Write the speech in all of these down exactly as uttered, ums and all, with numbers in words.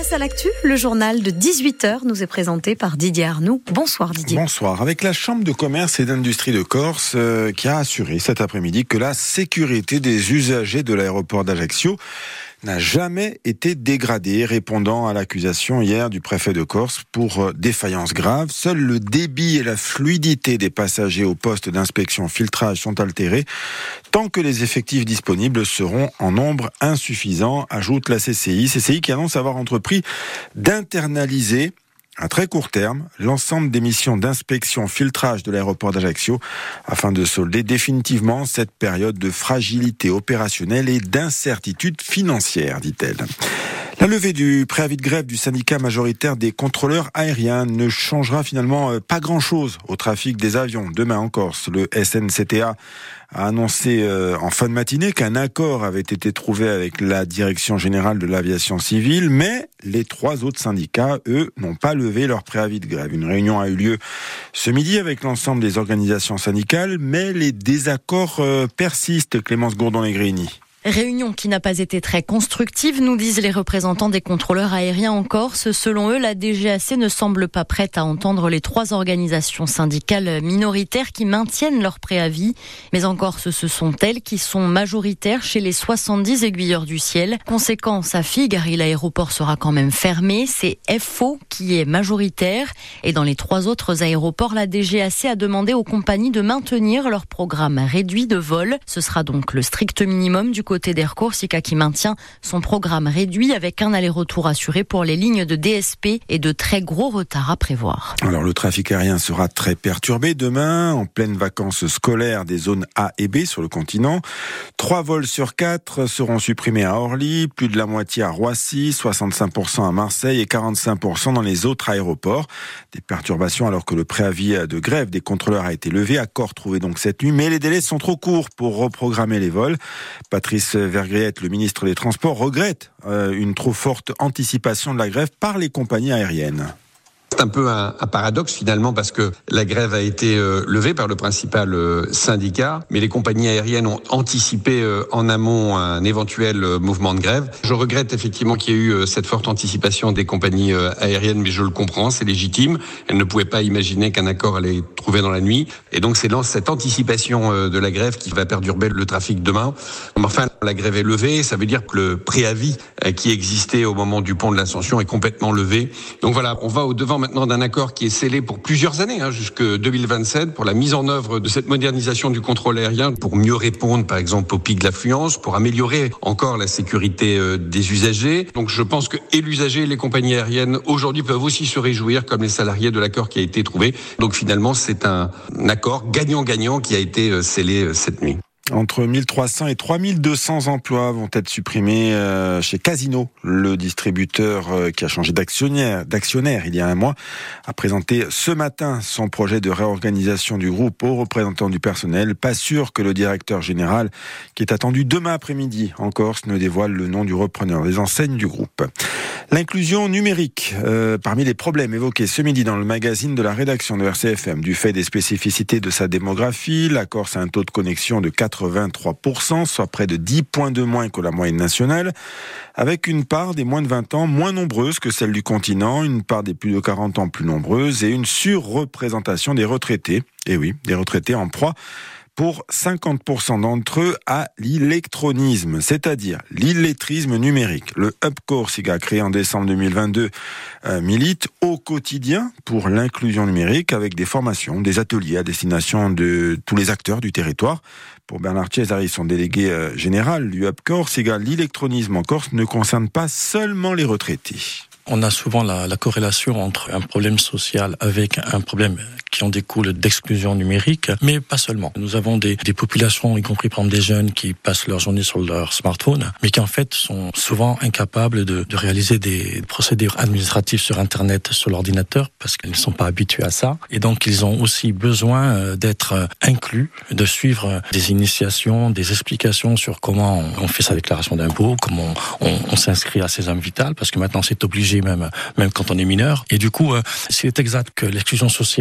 passe à l'actu. Le journal de dix-huit heures nous est présenté par Didier Arnoux. Bonsoir Didier. Bonsoir. Avec la Chambre de commerce et d'industrie de Corse euh, qui a assuré cet après-midi que la sécurité des usagers de l'aéroport d'Ajaccio n'a jamais été dégradée, répondant à l'accusation hier du préfet de Corse pour défaillance grave. Seul le débit et la fluidité des passagers au poste d'inspection filtrage sont altérés tant que les effectifs disponibles seront en nombre insuffisant, ajoute la C C I. C C I qui annonce avoir entrepris d'internaliser à très court terme l'ensemble des missions d'inspection filtrage de l'aéroport d'Ajaccio afin de solder définitivement cette période de fragilité opérationnelle et d'incertitude financière, dit-elle. La levée du préavis de grève du syndicat majoritaire des contrôleurs aériens ne changera finalement pas grand-chose au trafic des avions. Demain en Corse, le S N C T A a annoncé en fin de matinée qu'un accord avait été trouvé avec la Direction générale de l'aviation civile, mais les trois autres syndicats, eux, n'ont pas levé leur préavis de grève. Une réunion a eu lieu ce midi avec l'ensemble des organisations syndicales, mais les désaccords persistent, Clémence Gourdon-Legrini. Réunion qui n'a pas été très constructive, nous disent les représentants des contrôleurs aériens en Corse. Selon eux, la D G A C ne semble pas prête à entendre les trois organisations syndicales minoritaires qui maintiennent leur préavis. Mais en Corse, ce sont elles qui sont majoritaires chez les soixante-dix aiguilleurs du ciel. Conséquence à Figari, l'aéroport sera quand même fermé. C'est F O qui est majoritaire. Et dans les trois autres aéroports, la D G A C a demandé aux compagnies de maintenir leur programme réduit de vol. Ce sera donc le strict minimum du côté d'Air Corsica qui maintient son programme réduit avec un aller-retour assuré pour les lignes de D S P et de très gros retards à prévoir. Alors le trafic aérien sera très perturbé demain, en pleine vacances scolaires des zones A et B sur le continent. Trois vols sur quatre seront supprimés à Orly, plus de la moitié à Roissy, soixante-cinq pour cent à Marseille et quarante-cinq pour cent dans les autres aéroports. Des perturbations alors que le préavis de grève des contrôleurs a été levé. Accord trouvé donc cette nuit, mais les délais sont trop courts pour reprogrammer les vols. Patrice Vergriette, le ministre des Transports, regrette euh, une trop forte anticipation de la grève par les compagnies aériennes. C'est un peu un, un paradoxe finalement parce que la grève a été euh, levée par le principal euh, syndicat, mais les compagnies aériennes ont anticipé euh, en amont un éventuel euh, mouvement de grève. Je regrette effectivement qu'il y ait eu euh, cette forte anticipation des compagnies euh, aériennes, mais je le comprends, c'est légitime. Elles ne pouvaient pas imaginer qu'un accord allait être trouvé dans la nuit. Et donc c'est dans cette anticipation euh, de la grève qui va perturber le trafic demain. Enfin, la grève est levée, ça veut dire que le préavis euh, qui existait au moment du pont de l'Ascension est complètement levé. Donc voilà, on va au devant maintenant d'un accord qui est scellé pour plusieurs années, hein, jusque deux mille vingt-sept, pour la mise en œuvre de cette modernisation du contrôle aérien, pour mieux répondre, par exemple, aux pics d'affluence, pour améliorer encore la sécurité euh, des usagers. Donc je pense que et l'usager et les compagnies aériennes aujourd'hui peuvent aussi se réjouir, comme les salariés, de l'accord qui a été trouvé. Donc finalement, c'est un, un accord gagnant-gagnant qui a été euh, scellé euh, cette nuit. Entre mille trois cents et trois mille deux cents emplois vont être supprimés chez Casino. Le distributeur qui a changé d'actionnaire, d'actionnaire il y a un mois a présenté ce matin son projet de réorganisation du groupe aux représentants du personnel. Pas sûr que le directeur général, qui est attendu demain après-midi en Corse, ne dévoile le nom du repreneur des enseignes du groupe. L'inclusion numérique, euh, parmi les problèmes évoqués ce midi dans le magazine de la rédaction de R C F M, du fait des spécificités de sa démographie, la Corse a un taux de connexion de quatre-vingt-trois pour cent, soit près de dix points de moins que la moyenne nationale, avec une part des moins de vingt ans moins nombreuse que celle du continent, une part des plus de quarante ans plus nombreuse et une surreprésentation des retraités, et oui, des retraités en proie pour cinquante pour cent d'entre eux à l'illectronisme, c'est-à-dire l'illettrisme numérique. Le Hub Corsica, créé en décembre deux mille vingt-deux, euh, milite au quotidien pour l'inclusion numérique avec des formations, des ateliers à destination de tous les acteurs du territoire. Pour Bernard Cesari, son délégué euh, général du Hub Corsica, l'illectronisme en Corse ne concerne pas seulement les retraités. On a souvent la, la corrélation entre un problème social avec un problème qui en découle d'exclusion numérique, mais pas seulement. Nous avons des, des populations, y compris par exemple des jeunes qui passent leur journée sur leur smartphone, mais qui en fait sont souvent incapables de, de réaliser des procédures administratives sur Internet, sur l'ordinateur, parce qu'ils ne sont pas habitués à ça. Et donc ils ont aussi besoin d'être inclus, de suivre des initiations, des explications sur comment on fait sa déclaration d'impôt, comment on, on, on s'inscrit à Sésame Vital, parce que maintenant c'est obligé même, même quand on est mineur. Et du coup, euh, s'il est exact que l'exclusion sociale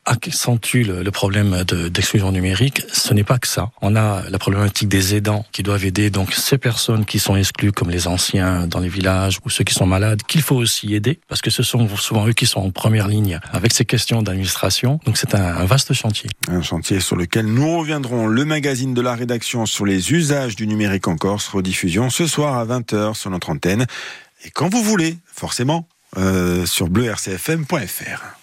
accentue le, le problème de, d'exclusion numérique, ce n'est pas que ça. On a la problématique des aidants qui doivent aider donc ces personnes qui sont exclues, comme les anciens dans les villages ou ceux qui sont malades, qu'il faut aussi aider, parce que ce sont souvent eux qui sont en première ligne avec ces questions d'administration. Donc c'est un, un vaste chantier. Un chantier sur lequel nous reviendrons. Le magazine de la rédaction sur les usages du numérique en Corse, rediffusion ce soir à vingt heures sur notre antenne. Et quand vous voulez, forcément, euh, sur bleu r c f m point f r.